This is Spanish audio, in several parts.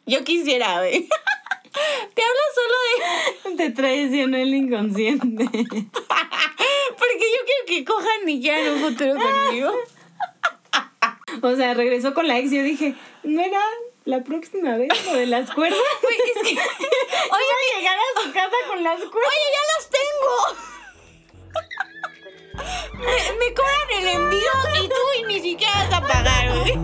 Yo quisiera, güey. Te hablo solo Te traicionó el inconsciente. porque yo quiero que cojan y quieran un futuro conmigo. O sea, regresó con la ex y yo dije, ¿no era la próxima vez lo de las cuerdas? Güey, es que... Oye, a llegar a su casa con las cuerdas. ¡Oye, ya las tengo! me cobran el envío y tú ni siquiera vas a pagar, güey.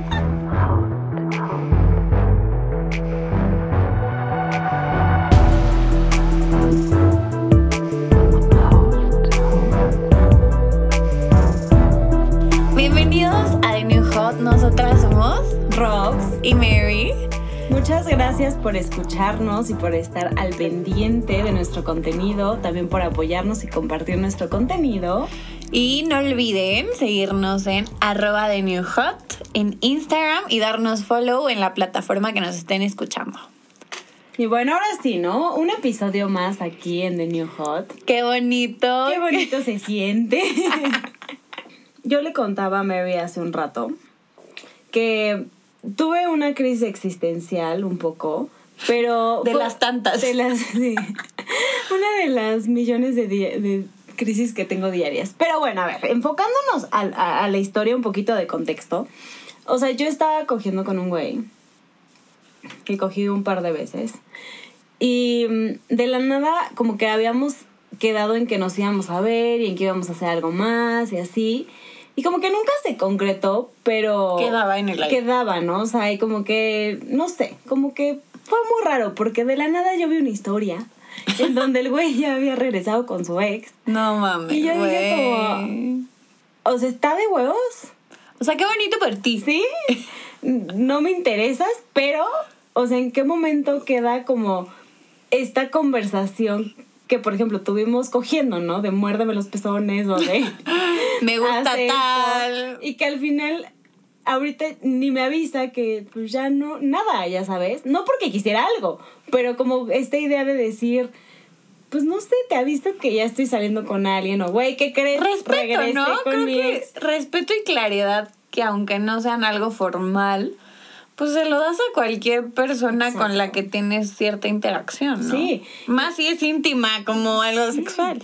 Bienvenidos a The New Hot. Nosotras somos Robs y Mary. Muchas gracias por escucharnos y por estar al pendiente de nuestro contenido, también por apoyarnos y compartir nuestro contenido. Y no olviden seguirnos en @TheNewHot en Instagram y darnos follow en la plataforma que nos estén escuchando. Y bueno, ahora sí, ¿no? Un episodio más aquí en The New Hot. ¡Qué bonito! ¡Qué bonito se siente! Yo le contaba a Mary hace un rato que tuve una crisis existencial un poco, pero... De las tantas. Sí, una de las millones de crisis que tengo diarias. Pero bueno, a ver, enfocándonos a la historia, un poquito de contexto. O sea, yo estaba cogiendo con un güey que cogí un par de veces. Y de la nada, como que habíamos quedado en que nos íbamos a ver y en que íbamos a hacer algo más y así. Y como que nunca se concretó, pero... Quedaba en el aire. Quedaba, ¿no? O sea, y como que, no sé, como que fue muy raro, porque de la nada yo vi una historia en donde el güey ya había regresado con su ex. No mames, y yo dije como, o sea, ¿está de huevos? O sea, qué bonito por ti. Sí, no me interesas, pero, o sea, ¿en qué momento queda como esta conversación que, por ejemplo, tuvimos cogiendo, ¿no? De muérdeme los pezones o de... Me gusta tal. Y que al final, ahorita ni me avisa que pues ya no, nada, ya sabes. No porque quisiera algo, pero como esta idea de decir, pues no sé, te aviso que ya estoy saliendo con alguien o güey, ¿qué crees? Respeto, Regresé ¿no? con Creo mi que ex. respeto y claridad que aunque no sean algo formal, pues se lo das a cualquier persona. Exacto. Con la que tienes cierta interacción, ¿no? Sí. Más si es íntima, como algo sexual.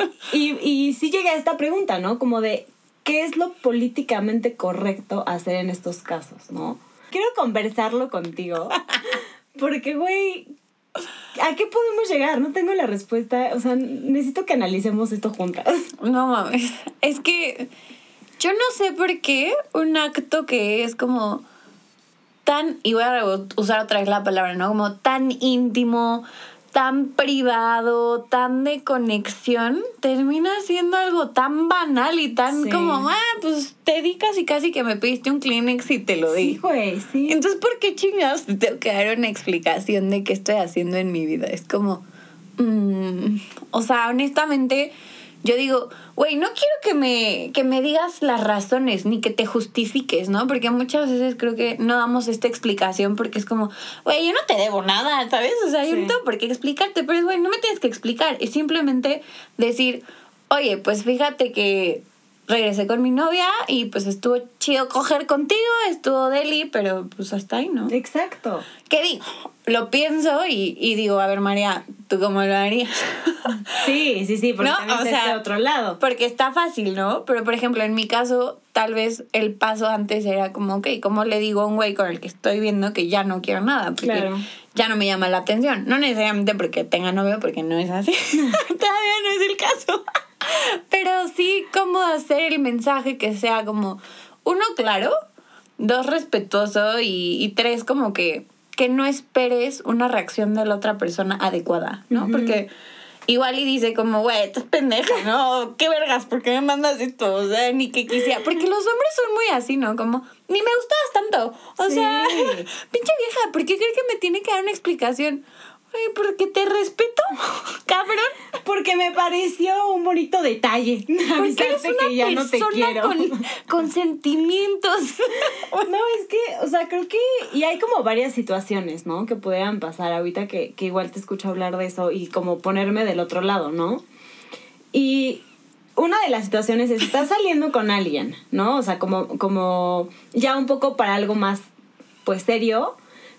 Y sí llega esta pregunta, ¿no? Como de, ¿qué es lo políticamente correcto hacer en estos casos, no? Quiero conversarlo contigo. Porque, güey, ¿a qué podemos llegar? No tengo la respuesta. O sea, necesito que analicemos esto juntas. No mames. Es que yo no sé por qué un acto que es como tan, y voy a usar otra vez la palabra, ¿no? Como tan íntimo, tan privado, tan de conexión, termina siendo algo tan banal y tan como, pues te di casi que me pediste un Kleenex y te lo di. Sí, güey, sí. Entonces, ¿por qué chingados te tengo que dar una explicación de qué estoy haciendo en mi vida? Es como, o sea, honestamente, yo digo, güey, no quiero que me digas las razones ni que te justifiques, ¿no? Porque muchas veces creo que no damos esta explicación porque es como, güey, yo no te debo nada, ¿sabes? O sea, yo no tengo por qué explicarte, pero güey, no me tienes que explicar. Es simplemente decir, oye, pues fíjate que regresé con mi novia y pues estuvo chido coger contigo, estuvo deli, pero pues hasta ahí, ¿no? Exacto. ¿Qué digo? Lo pienso y digo, a ver, María, ¿tú cómo lo harías? Sí, porque ¿no? también es de otro lado. Porque está fácil, ¿no? Pero, por ejemplo, en mi caso, tal vez el paso antes era como, ok, ¿cómo le digo a un güey con el que estoy viendo que ya no quiero nada? Porque ya no me llama la atención. No necesariamente porque tenga novio, porque no es así. Todavía no es el caso. Pero sí, cómo hacer el mensaje que sea como, 1, claro, 2, respetuoso y 3, como que no esperes una reacción de la otra persona adecuada, ¿no? Uh-huh. Porque igual y dice como, güey, estás pendeja, ¿no? ¿Qué vergas? ¿Por qué me mandas esto? O sea, ni que quisiera. Porque los hombres son muy así, ¿no? Como, ni me gustabas tanto. O sea, pinche vieja, ¿por qué crees que me tiene que dar una explicación? Ay, porque te respeto, cabrón. Porque me pareció un bonito detalle. Porque eres una que ya no te quiero. Con sentimientos. No, es que, o sea, creo que... Y hay como varias situaciones, ¿no? Que pudieran pasar ahorita que igual te escucho hablar de eso y como ponerme del otro lado, ¿no? Y una de las situaciones es, estás saliendo con alguien, ¿no? O sea, como ya un poco para algo más, pues, serio...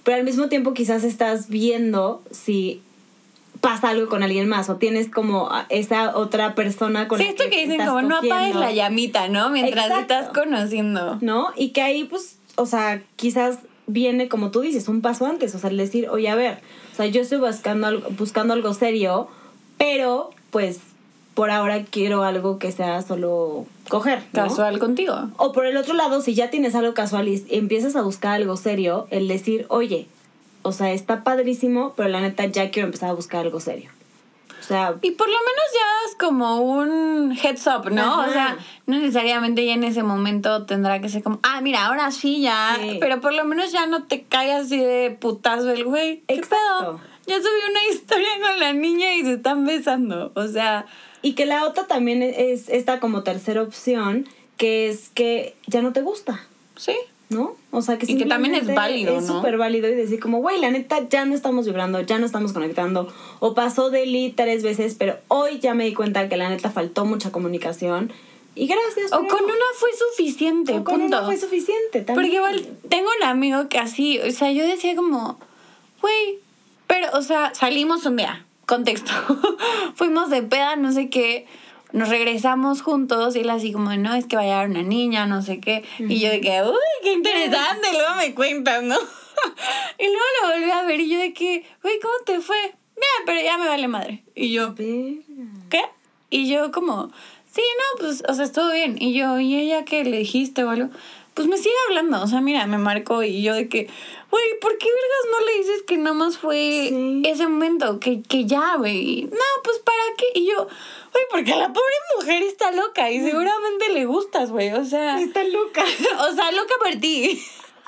pero al mismo tiempo quizás estás viendo si pasa algo con alguien más o tienes como esa otra persona con la que esto que dicen como no apagues la llamita, ¿no? Mientras estás conociendo. ¿No? Y que ahí, pues, o sea, quizás viene, como tú dices, un paso antes. O sea, el decir, oye, a ver, o sea, yo estoy buscando algo serio, pero, pues, por ahora quiero algo que sea solo coger, ¿no? Casual contigo. O por el otro lado, si ya tienes algo casual y empiezas a buscar algo serio, el decir, oye, o sea, está padrísimo, pero la neta ya quiero empezar a buscar algo serio. O sea... Y por lo menos ya es como un heads up, ¿no? Ajá. O sea, no necesariamente ya en ese momento tendrá que ser como, mira, ahora sí ya. Sí. Pero por lo menos ya no te caes así de putazo el güey. Exacto. Ya subí una historia con la niña y se están besando. O sea... Y que la otra también es esta como tercera opción, que es que ya no te gusta. Sí. ¿No? O sea, que y que también es válido, ¿no? Es súper válido y decir como, güey, la neta, ya no estamos vibrando, ya no estamos conectando. O pasó de Lee 3 veces, pero hoy ya me di cuenta que la neta faltó mucha comunicación. Y gracias. O con una fue suficiente, o con punto. una fue suficiente también. Porque igual tengo un amigo que así, o sea, yo decía como, güey, pero, o sea, salimos un día, contexto. Fuimos de peda, no sé qué. Nos regresamos juntos y él así como, no, es que va a llegar una niña, no sé qué. Uh-huh. Y yo de que, uy, qué interesante, luego me cuentan, ¿no? Y luego lo volví a ver y yo de que, güey, ¿cómo te fue? Bien, pero ya me vale madre. Y yo, ¿qué? Y yo como, sí, no, pues, o sea, estuvo bien. Y yo, ¿y ella qué le dijiste o algo? Pues me sigue hablando, o sea, mira, me marcó y yo de que, güey, ¿por qué vergas no le dices que nada más fue ese momento? Que ya, güey. No, pues, ¿para qué? Y yo, güey, porque la pobre mujer está loca y seguramente le gustas, güey, o sea. Está loca. O sea, loca por ti.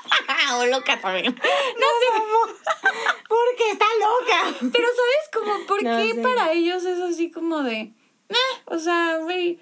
O loca también. No sé. Porque está loca. Pero, ¿sabes como por qué para ellos es así como de, o sea, güey,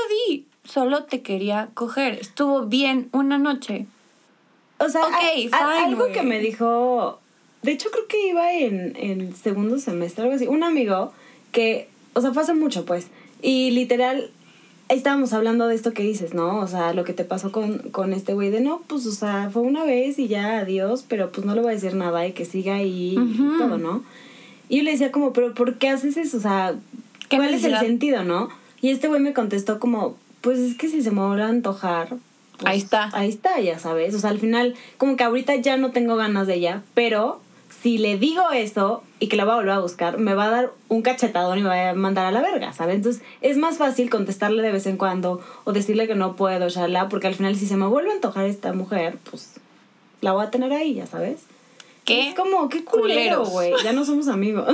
solo te quería coger. Estuvo bien una noche. O sea, fine, algo que me dijo... De hecho, creo que iba en segundo semestre, algo así. Un amigo que... O sea, fue hace mucho, pues. Y literal, estábamos hablando de esto que dices, ¿no? O sea, lo que te pasó con este güey de, no, pues, o sea, fue una vez y ya, adiós. Pero pues no le voy a decir nada y que siga ahí y todo, ¿no? Y yo le decía como, pero ¿por qué haces eso? O sea, ¿cuál es el sentido, no? Y este güey me contestó como... Pues es que si se me vuelve a antojar... Pues ahí está, ya sabes. O sea, al final, como que ahorita ya no tengo ganas de ella, pero si le digo eso y que la voy a volver a buscar, me va a dar un cachetadón y me va a mandar a la verga, ¿sabes? Entonces, es más fácil contestarle de vez en cuando o decirle que no puedo, shalá, porque al final, si se me vuelve a antojar esta mujer, pues la voy a tener ahí, ya sabes. ¿Qué? Es como, qué culero, güey. Ya no somos amigos.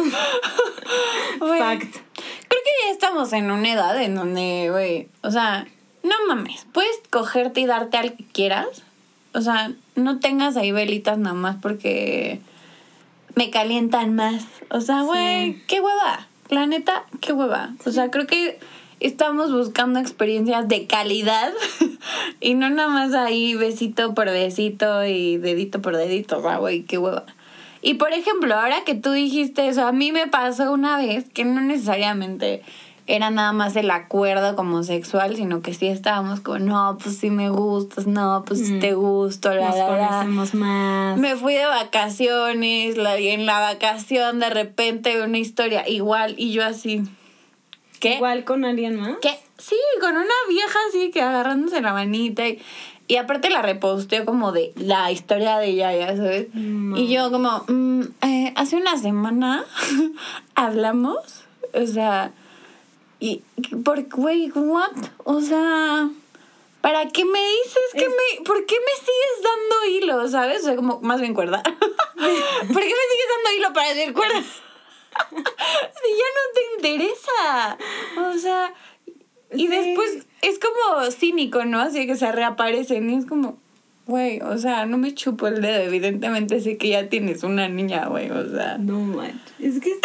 Fact. Creo que ya estamos en una edad en donde, güey, o sea, no mames, puedes cogerte y darte al que quieras. O sea, no tengas ahí velitas nada más porque me calientan más. O sea, güey, qué hueva. La neta, qué hueva. O sea, creo que estamos buscando experiencias de calidad y no nada más ahí besito por besito y dedito por dedito. O sea, güey, qué hueva. Y por ejemplo, ahora que tú dijiste eso, a mí me pasó una vez que no necesariamente era nada más el acuerdo como sexual, sino que sí estábamos como, no, pues sí me gustas, no, pues sí te gusto, Nos conocemos más. Me fui de vacaciones, y en la vacación de repente una historia igual, y yo así, ¿qué? ¿Igual con alguien más? ¿Qué? Sí, con una vieja así que agarrándose la manita y aparte la reposteó como de la historia de ella, ya sabes. Y yo como, hace una semana hablamos, o sea, y güey, what? O sea, ¿para qué me dices por qué me sigues dando hilo, sabes? O sea, como más bien cuerda. ¿Por qué me sigues dando hilo para decir cuerda? Si ya no te interesa. O sea, y después es como cínico, ¿no? Así que se reaparecen y es como, güey, o sea, no me chupo el dedo. Evidentemente sé que ya tienes una niña, güey, o sea. No manches. Es que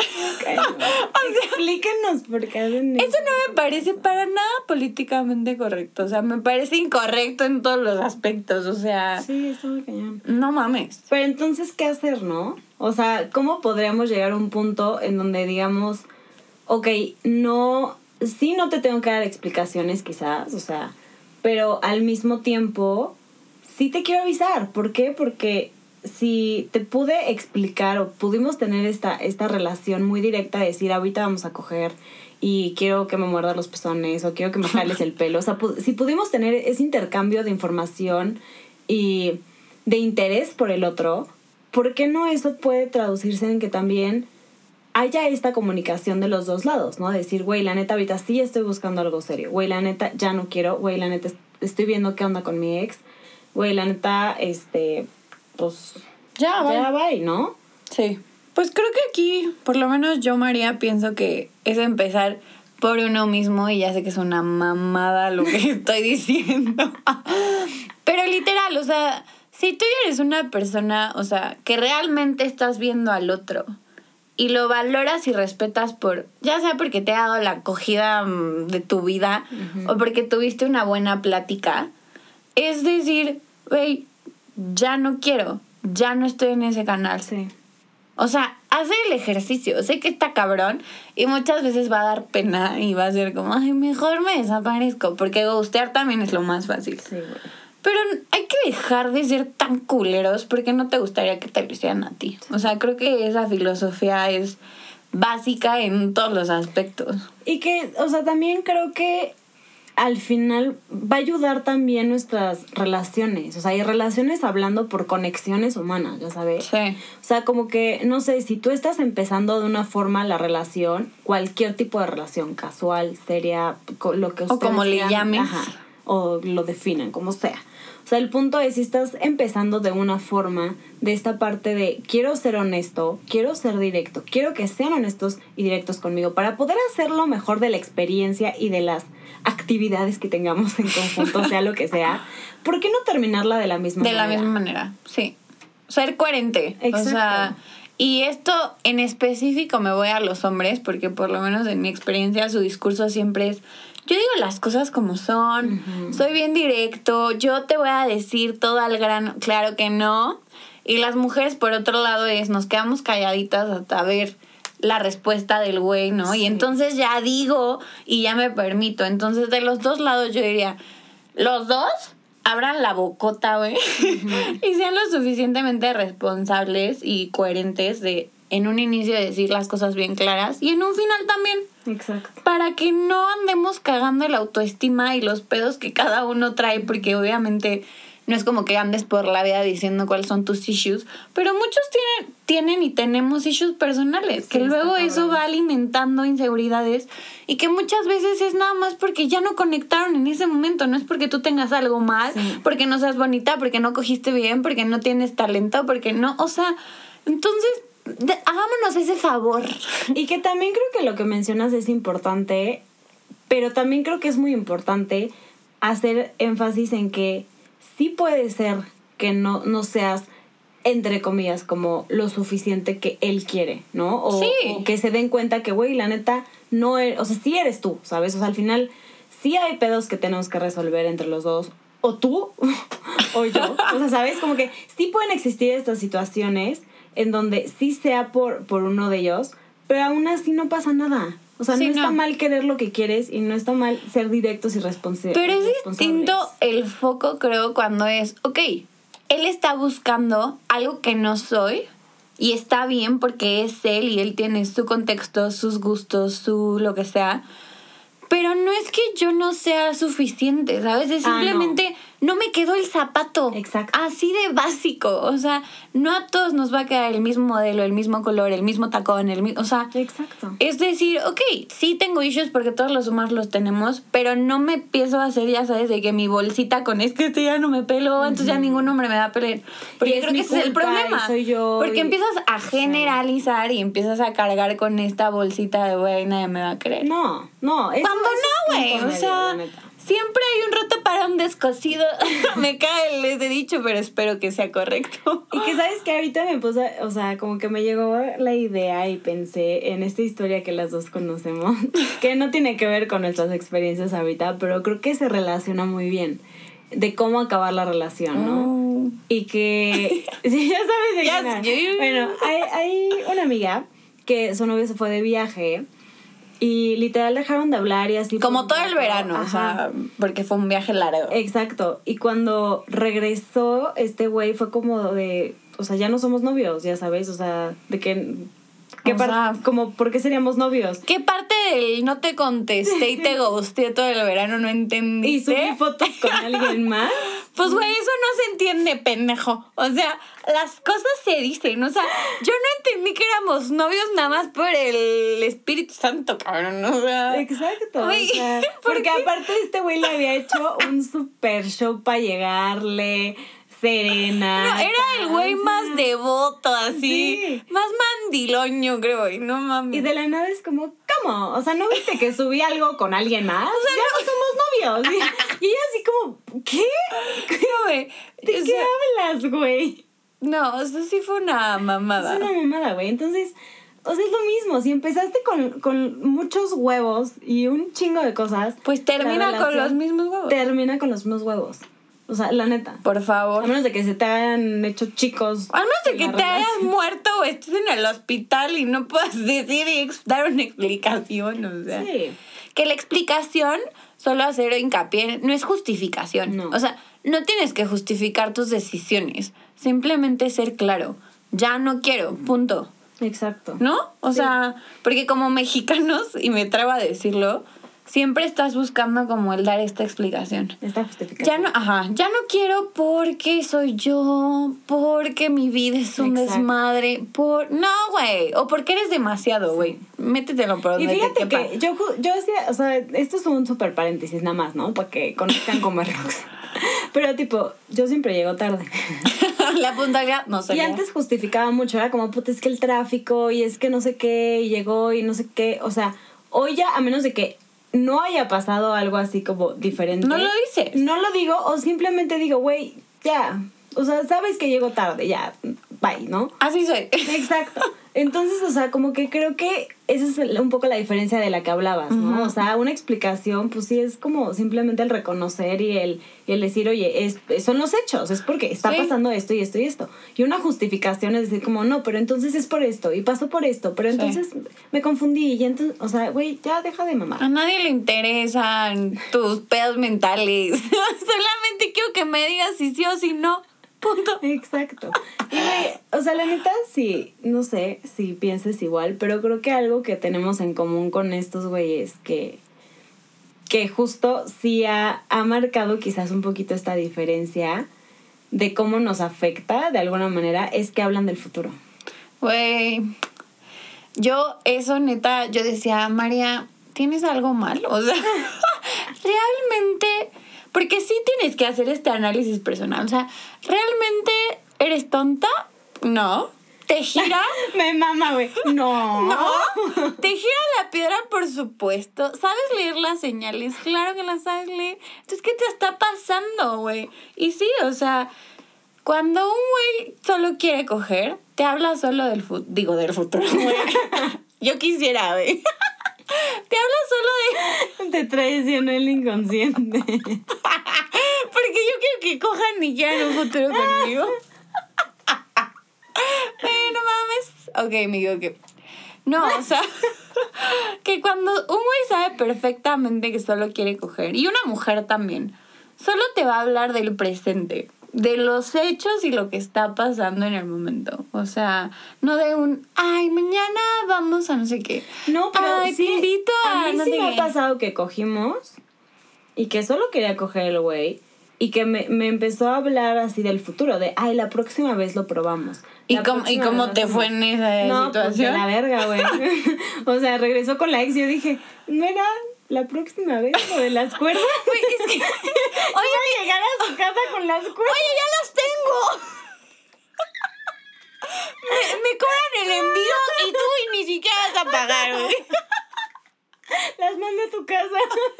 explíquenos por qué hacen eso. Eso no me parece para nada políticamente correcto. O sea, me parece incorrecto en todos los aspectos, o sea. Sí, está muy cañón. No mames. Pero entonces, ¿qué hacer, no? O sea, ¿cómo podríamos llegar a un punto en donde digamos, ok, no te tengo que dar explicaciones quizás, o sea, pero al mismo tiempo sí te quiero avisar? ¿Por qué? Porque si te pude explicar o pudimos tener esta relación muy directa de decir, ahorita vamos a coger y quiero que me muerdas los pezones o quiero que me jales el pelo. O sea, si pudimos tener ese intercambio de información y de interés por el otro, ¿por qué no eso puede traducirse en que también haya esta comunicación de los dos lados, ¿no? Decir, güey, la neta, ahorita sí estoy buscando algo serio. Güey, la neta, ya no quiero. Güey, la neta, estoy viendo qué onda con mi ex. Güey, la neta, pues... Ya va, ¿no? Sí. Pues creo que aquí, por lo menos yo, María, pienso que es empezar por uno mismo, y ya sé que es una mamada lo que estoy diciendo. Pero literal, o sea, si tú eres una persona, o sea, que realmente estás viendo al otro y lo valoras y respetas por, ya sea porque te ha dado la acogida de tu vida, uh-huh, o porque tuviste una buena plática, es decir, güey, ya no quiero, ya no estoy en ese canal. Sí. O sea, hacer el ejercicio. Sé que está cabrón y muchas veces va a dar pena y va a ser como, ay, mejor me desaparezco, porque ghostear también es lo más fácil. Sí, güey. Pero hay que dejar de ser tan culeros porque no te gustaría que te lo hicieran a ti. O sea, creo que esa filosofía es básica en todos los aspectos. Y que, o sea, también creo que al final va a ayudar también nuestras relaciones. O sea, hay relaciones hablando por conexiones humanas, ¿ya sabes? Sí. O sea, como que, no sé, si tú estás empezando de una forma la relación, cualquier tipo de relación, casual, seria, lo que ustedes o como quieran, le llames. Ajá, o lo definan, como sea. O sea, el punto es, si estás empezando de una forma, de esta parte de quiero ser honesto, quiero ser directo, quiero que sean honestos y directos conmigo para poder hacer lo mejor de la experiencia y de las actividades que tengamos en conjunto, sea lo que sea, ¿por qué no terminarla de la misma manera? De la misma manera, sí. Ser coherente. Exacto. O sea, y esto en específico me voy a los hombres, porque por lo menos en mi experiencia su discurso siempre es, yo digo las cosas como son, uh-huh, soy bien directo, yo te voy a decir todo al grano, claro que no. Y las mujeres, por otro lado, nos quedamos calladitas hasta ver la respuesta del güey, ¿no? Sí. Y entonces ya digo y ya me permito. Entonces, de los dos lados yo diría, los dos abran la bocota, güey, uh-huh, y sean lo suficientemente responsables y coherentes de en un inicio decir las cosas bien claras y en un final también. Exacto. Para que no andemos cagando la autoestima y los pedos que cada uno trae, porque obviamente no es como que andes por la vida diciendo cuáles son tus issues, pero muchos tienen y tenemos issues personales, sí, que luego eso va alimentando inseguridades y que muchas veces es nada más porque ya no conectaron en ese momento, no es porque tú tengas algo mal, sí, porque no seas bonita, porque no cogiste bien, porque no tienes talento, porque no, o sea, entonces hagámonos ese favor. Y que también creo que lo que mencionas es importante, pero también creo que es muy importante hacer énfasis en que sí puede ser que no seas, entre comillas, como lo suficiente que él quiere, ¿no? O, sí, o que se den cuenta que, güey, la neta, no eres, o sea, sí eres tú, ¿sabes? O sea, al final sí hay pedos que tenemos que resolver entre los dos, o tú o yo. O sea, ¿sabes? Como que sí pueden existir estas situaciones en donde sí sea por uno de ellos, pero aún así no pasa nada. O sea, sí, no está mal querer lo que quieres y no está mal ser directos y responsables. Pero es distinto el foco, creo, cuando es, ok, él está buscando algo que no soy y está bien porque es él y él tiene su contexto, sus gustos, su lo que sea. Pero no es que yo no sea suficiente, ¿sabes? Es simplemente no me quedó el zapato. Exacto. Así de básico. O sea, no a todos nos va a quedar el mismo modelo, el mismo color, el mismo tacón, o sea... Exacto. Es decir, ok, sí tengo issues porque todos los humanos los tenemos, pero no me empiezo a hacer, ya sabes, de que mi bolsita con es que ya no me pelo, uh-huh, entonces ya ningún hombre me va a pelar. Porque creo que ese es el problema. Soy yo. Porque empiezas a generalizar y empiezas a cargar con esta bolsita de güey, nadie me va a creer. No. Cuando no, güey. O sea, siempre hay un roto para un descosido. Me cae ese dicho, pero espero que sea correcto. Y que sabes que ahorita me puse, o sea, como que me llegó la idea y pensé en esta historia que las dos conocemos, que no tiene que ver con nuestras experiencias ahorita, pero creo que se relaciona muy bien de cómo acabar la relación, ¿no? Y que, sí, ya sabes de qué. Bueno, hay una amiga que su novio se fue de viaje. Y literal dejaron de hablar y así. Como todo el verano, ajá, o sea, porque fue un viaje largo. Exacto. Y cuando regresó, este güey fue como de, o sea, ya no somos novios, ya sabes, o sea, de que... como, ¿por qué seríamos novios? ¿Qué parte del no te contesté y te gusté todo el verano no entendiste? ¿Y subí fotos con alguien más? Pues, güey, eso no se entiende, pendejo. O sea, las cosas se dicen. O sea, yo no entendí que éramos novios nada más por el Espíritu Santo, cabrón. O sea... Exacto. Güey, o sea, porque aparte este güey le había hecho un super show para llegarle... Serena. No, era el güey más devoto, así. Sí. Más mandiloño, creo, y no mames. Y de la nada es como, ¿cómo? O sea, ¿no viste que subí algo con alguien más? O sea, ya no somos novios. Y ella así como, ¿qué? güey. ¿De qué hablas, güey? No, eso sí fue una mamada. Es una mamada, güey. Entonces, o sea, es lo mismo. Si empezaste con muchos huevos y un chingo de cosas... Pues termina con los mismos huevos. Termina con los mismos huevos. O sea, la neta. Por favor. A menos de que se te hayan hecho chicos. A menos de que te hayas muerto o estés en el hospital y no puedas decir y dar una explicación, o sea. Sí. Que la explicación, solo hacer hincapié, no es justificación. No. O sea, no tienes que justificar tus decisiones. Simplemente ser claro. Ya no quiero, punto. Exacto. ¿No? O sea, porque como mexicanos, y me atrevo a decirlo, siempre estás buscando como el dar esta explicación. Esta justificación. Ya no quiero porque soy yo, porque mi vida es un desmadre, no, güey, o porque eres demasiado, güey. Métetelo por donde te quepa. Y fíjate que yo hacía, o sea, esto es un súper paréntesis nada más, ¿no? Para que conozcan como Rox. Pero tipo, yo siempre llego tarde. La puntualidad no sé. Y antes justificaba mucho, era como, puta, es que el tráfico y es que no sé qué, y llegó y no sé qué. O sea, hoy ya, a menos de que no haya pasado algo así como diferente. No lo dices. No lo digo, o simplemente digo, güey, ya. O sea, sabes que llego tarde, ya, bye, ¿no? Así soy. Exacto. Entonces, o sea, como que creo que esa es un poco la diferencia de la que hablabas, ¿no? Uh-huh. O sea, una explicación, pues sí, es como simplemente el reconocer y el decir, oye, son los hechos, es porque está pasando esto y esto y esto. Y una justificación es decir como, no, pero entonces es por esto y pasó por esto, pero entonces me confundí y entonces, o sea, güey, ya deja de mamar. A nadie le interesan tus pedos mentales. Solamente quiero que me digas si sí o si no. Punto. Exacto. Y güey, o sea, la neta, sí, no sé si pienses igual, pero creo que algo que tenemos en común con estos güeyes que justo sí ha marcado quizás un poquito esta diferencia de cómo nos afecta de alguna manera, es que hablan del futuro. Güey, yo decía, María, ¿tienes algo mal? O sea, realmente... Porque sí tienes que hacer este análisis personal. O sea, ¿realmente eres tonta? No. ¿Te gira? Me mama, güey. No. No. ¿Te gira la piedra? Por supuesto. ¿Sabes leer las señales? Claro que las sabes leer. Entonces, ¿qué te está pasando, güey? Y sí, o sea, cuando un güey solo quiere coger, te habla solo del futuro. Digo, del futuro, güey. Yo quisiera, güey. Te habla solo de... Te traicionó el inconsciente. Porque yo quiero que cojan y quieran un futuro conmigo. No mames. Ok, me equivoqué. No, o sea... que cuando un güey sabe perfectamente que solo quiere coger, y una mujer también, solo te va a hablar del presente, de los hechos y lo que está pasando en el momento. O sea, no de un, ay, mañana vamos a no sé qué. No, pero ay, sí, te invito a mí no sí sé me qué. ha pasado que cogimos y que solo quería coger el güey y que me empezó a hablar así del futuro, de, ay, la próxima vez lo probamos. ¿Y cómo te fue en esa situación? Pues de la verga, güey. O sea, regresó con la ex y yo dije, ¿no era la próxima vez lo de las cuerdas? Güey, es que... Oye, llegar a su casa con las cuerdas. Oye, ya las tengo. me cobran el envío y tú ni siquiera vas a pagar, güey. Las mando a tu casa.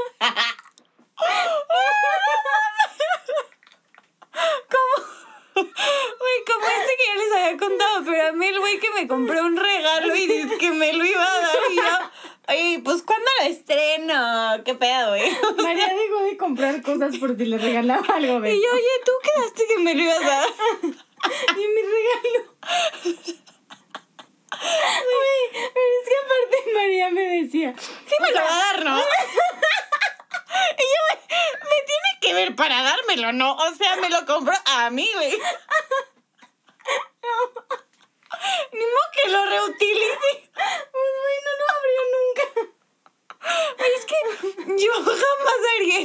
Como que ya les había contado, pero a mí el güey que me compró un regalo y dice que me lo iba a dar y yo, oye, pues ¿cuándo lo estreno? ¿Qué pedo, güey? María dejó de comprar cosas por si le regalaba algo, güey. Y yo, oye, ¿tú quedaste que me lo ibas a dar? Y mi regalo. Güey, pero es que aparte María me decía, sí me lo va a dar, ¿no? Y yo, me tiene que ver para dármelo, ¿no? O sea, me lo compró a mí, güey. No,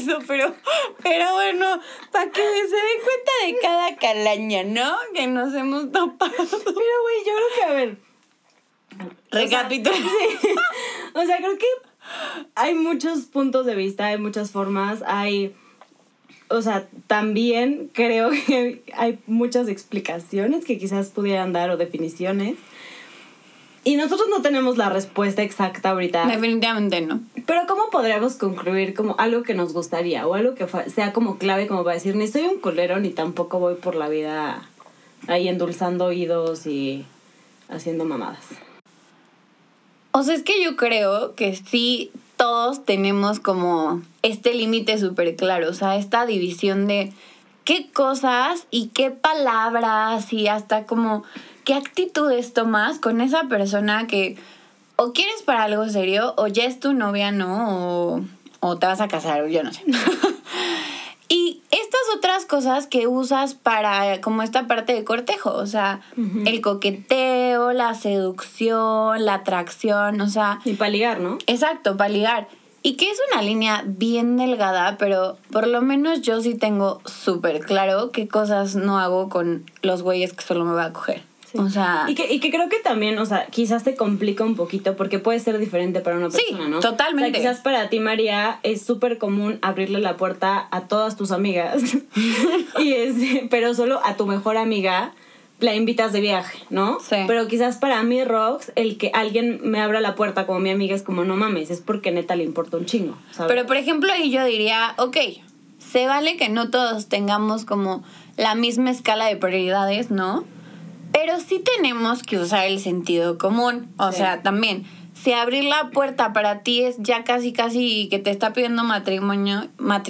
eso, pero bueno, para que se den cuenta de cada calaña, ¿no? Que nos hemos topado. Pero, güey, yo creo que, a ver... Recapitula. Sí. O sea, creo que hay muchos puntos de vista, hay muchas formas, o sea, también creo que hay muchas explicaciones que quizás pudieran dar o definiciones. Y nosotros no tenemos la respuesta exacta ahorita. Definitivamente no. Pero ¿cómo podríamos concluir como algo que nos gustaría o algo que sea como clave como para decir, ni soy un culero ni tampoco voy por la vida ahí endulzando oídos y haciendo mamadas? O sea, es que yo creo que sí todos tenemos como este límite súper claro, o sea, esta división de qué cosas y qué palabras y hasta como qué actitudes tomas con esa persona que o quieres para algo serio o ya es tu novia, ¿no? O te vas a casar, o yo no sé. Y estas otras cosas que usas para como esta parte de cortejo, o sea, el coqueteo, la seducción, la atracción, o sea... Y para ligar, ¿no? Exacto, para ligar. Y que es una línea bien delgada, pero por lo menos yo sí tengo súper claro qué cosas no hago con los güeyes que solo me voy a coger. Sí. O sea... Y que creo que también, o sea, quizás te complica un poquito porque puede ser diferente para una persona, sí, ¿no? Totalmente. O sea, quizás para ti, María, es súper común abrirle la puerta a todas tus amigas. Pero solo a tu mejor amiga la invitas de viaje, ¿no? Sí. Pero quizás para mí, Rox, el que alguien me abra la puerta como mi amiga es como, no mames, es porque neta le importa un chingo, ¿sabes? Pero, por ejemplo, ahí yo diría, ok, se vale que no todos tengamos como la misma escala de prioridades, ¿no? Pero sí tenemos que usar el sentido común. O sea, también, si abrir la puerta para ti es ya casi que te está pidiendo matrimonio,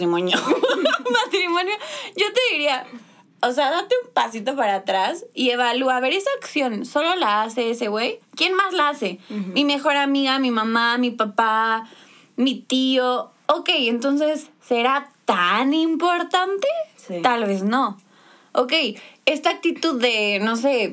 yo te diría, o sea, date un pasito para atrás y evalúa, a ver, esa acción, ¿solo la hace ese güey? ¿Quién más la hace? Mi mejor amiga, mi mamá, mi papá, mi tío. Ok, entonces, ¿será tan importante? Sí. Tal vez no. Ok, esta actitud de, no sé,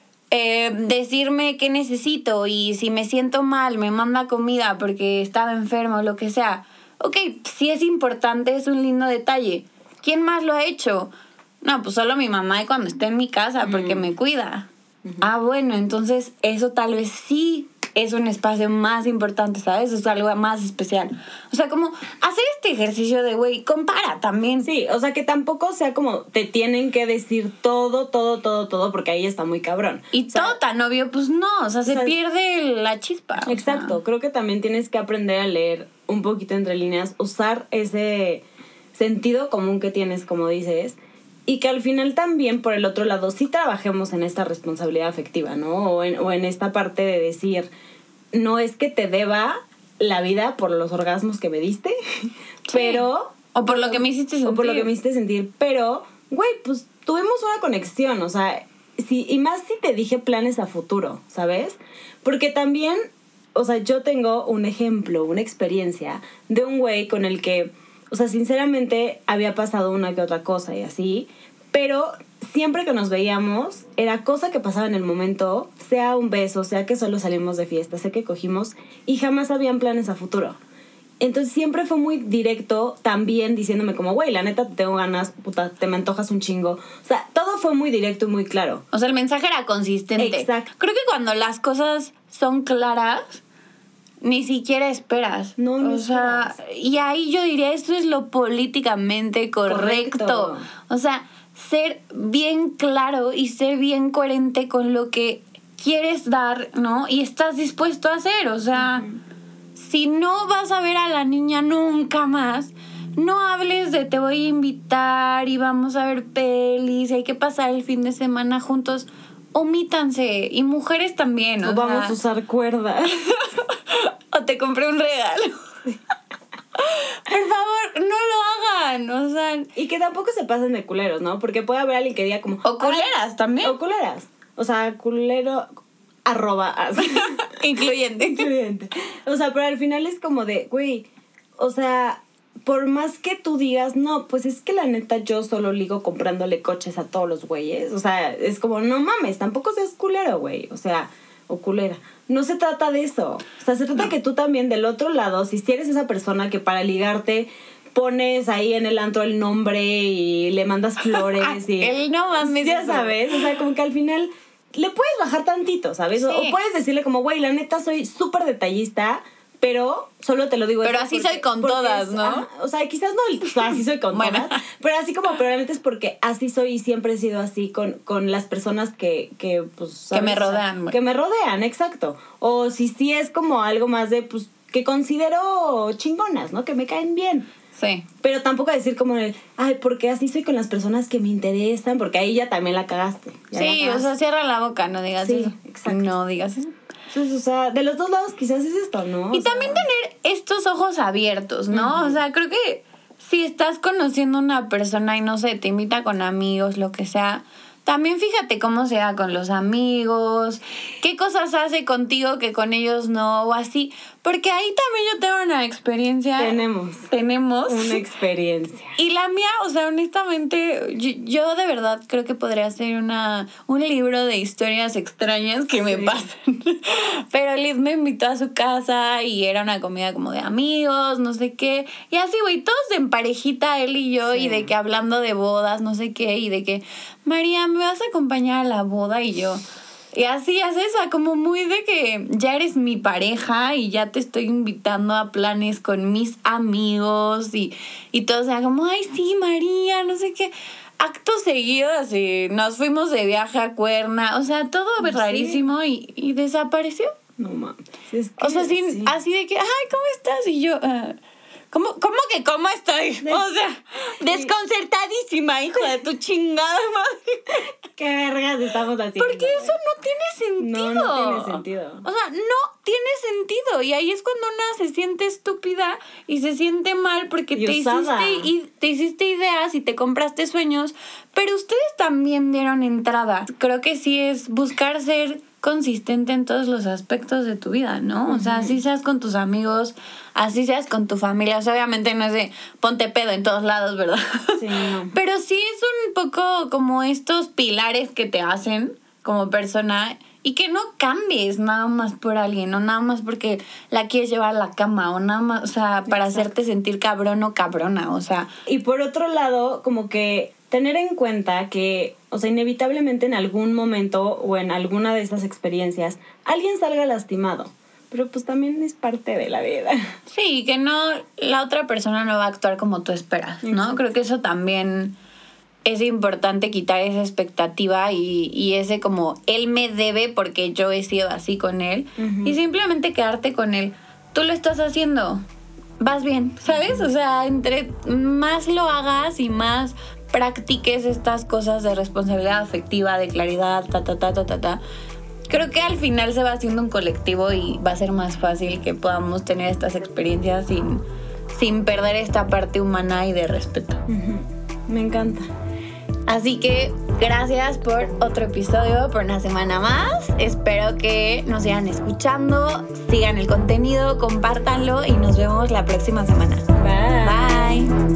decirme qué necesito y si me siento mal, me manda comida porque estaba enfermo o lo que sea. Ok, sí es importante, es un lindo detalle. ¿Quién más lo ha hecho? No, pues solo mi mamá y cuando esté en mi casa porque me cuida. Ah, bueno, entonces eso tal vez sí es un espacio más importante, ¿sabes? Es algo más especial. O sea, como hacer este ejercicio de, güey, compara también. Sí, o sea, que tampoco sea como te tienen que decir todo, porque ahí está muy cabrón. Y o sea, todo tan obvio, pues no, o sea, se pierde la chispa. Exacto, o sea, creo que también tienes que aprender a leer un poquito entre líneas, usar ese sentido común que tienes, como dices, y que al final también, por el otro lado, sí trabajemos en esta responsabilidad afectiva, ¿no? O en esta parte de decir, no es que te deba la vida por los orgasmos que me diste, sí. Pero... O por lo que me hiciste sentir. O por lo que me hiciste sentir, pero, güey, pues tuvimos una conexión, o sea, y más si te dije planes a futuro, ¿sabes? Porque también, o sea, yo tengo un ejemplo, una experiencia de un güey con el que... O sea, sinceramente había pasado una que otra cosa y así, pero siempre que nos veíamos era cosa que pasaba en el momento, sea un beso, sea que solo salimos de fiesta, sea que cogimos y jamás habían planes a futuro. Entonces siempre fue muy directo también diciéndome como, güey, la neta te tengo ganas, puta, te me antojas un chingo. O sea, todo fue muy directo y muy claro. O sea, el mensaje era consistente. Exacto. Creo que cuando las cosas son claras... Ni siquiera esperas. No o sea, esperas. Y ahí yo diría, eso es lo políticamente correcto. O sea, ser bien claro y ser bien coherente con lo que quieres dar, ¿no? Y estás dispuesto a hacer. O sea, si no vas a ver a la niña nunca más, no hables de te voy a invitar y vamos a ver pelis, hay que pasar el fin de semana juntos. Omítanse. Y mujeres también. O vamos a usar cuerdas. O te compré un regalo. Por favor, no lo hagan. O sea... Y que tampoco se pasen de culeros, ¿no? Porque puede haber alguien que diga como... O culeras también. O culeras. O sea, culero... Incluyente. O sea, pero al final es como de, güey, o sea... Por más que tú digas, no, pues es que la neta yo solo ligo comprándole coches a todos los güeyes. O sea, es como, no mames, tampoco seas culero, güey. O sea, o culera. No se trata de eso. O sea, se trata que tú también del otro lado, si eres esa persona que para ligarte pones ahí en el antro el nombre y le mandas flores y... El no mames. Ya sabes, o sea, como que al final le puedes bajar tantito, ¿sabes? Sí. O puedes decirle como, güey, la neta soy súper detallista, pero solo te lo digo. Pero así soy con todas, ¿no? O sea, quizás no, así soy con todas. Pero así como, probablemente es porque así soy y siempre he sido así con las personas que pues... ¿sabes? Que me rodean. Que me rodean, exacto. O si sí es como algo más de, pues, que considero chingonas, ¿no? Que me caen bien. Sí. Pero tampoco decir como, ay, porque así soy con las personas que me interesan, porque ahí ya también la cagaste. Sí, o sea, cierra la boca, no digas eso. Exacto. No digas eso. Entonces, o sea, de los dos lados quizás es esto, ¿no? Y también tener estos ojos abiertos, ¿no? O sea, creo que si estás conociendo a una persona y no sé, te invita con amigos, lo que sea, también fíjate cómo se da con los amigos, qué cosas hace contigo que con ellos no, o así. Porque ahí también yo tengo una experiencia. Tenemos una experiencia. Y la mía, o sea, honestamente, yo de verdad creo que podría hacer un libro de historias extrañas que me pasan. Pero Liz me invitó a su casa y era una comida como de amigos, no sé qué. Y así, güey, todos en parejita, él y yo, y de que hablando de bodas, no sé qué, y de que, María, ¿me vas a acompañar a la boda? Y yo... Y así haces esa, como muy de que ya eres mi pareja y ya te estoy invitando a planes con mis amigos y todo, o sea, como, ay, sí, María, no sé qué. Acto seguido, así, nos fuimos de viaje a Cuerna, o sea, todo rarísimo y desapareció. No mames. Es que, o sea, así de que, ay, ¿cómo estás? Y yo, ¿Cómo estoy? O sea, desconcertadísima, hijo de tu chingada madre. ¿Qué vergas estamos haciendo? Porque eso no tiene sentido. No tiene sentido. O sea, no tiene sentido. Y ahí es cuando una se siente estúpida y se siente mal porque te hiciste ideas y te compraste sueños. Pero ustedes también dieron entrada. Creo que sí es buscar ser consistente en todos los aspectos de tu vida, ¿no? O sea, así seas con tus amigos, así seas con tu familia. O sea, obviamente no es de ponte pedo en todos lados, ¿verdad? Sí, no. Pero sí es un poco como estos pilares que te hacen como persona y que no cambies nada más por alguien, o nada más porque la quieres llevar a la cama, o nada más, o sea, para hacerte sentir cabrón o cabrona, o sea. Y por otro lado, como que tener en cuenta que, o sea, inevitablemente en algún momento o en alguna de estas experiencias, alguien salga lastimado. Pero pues también es parte de la vida. Sí, que no, la otra persona no va a actuar como tú esperas, ¿no? Exacto. Creo que eso también es importante, quitar esa expectativa y ese como, él me debe porque yo he sido así con él. Y simplemente quedarte con él. Tú lo estás haciendo, vas bien, ¿sabes? O sea, entre más lo hagas y más practiques estas cosas de responsabilidad afectiva, de claridad, creo que al final se va haciendo un colectivo y va a ser más fácil que podamos tener estas experiencias sin perder esta parte humana y de respeto. Me encanta. Así que gracias por otro episodio, por una semana más. Espero que nos sigan escuchando, sigan el contenido, compártanlo y nos vemos la próxima semana. Bye. Bye.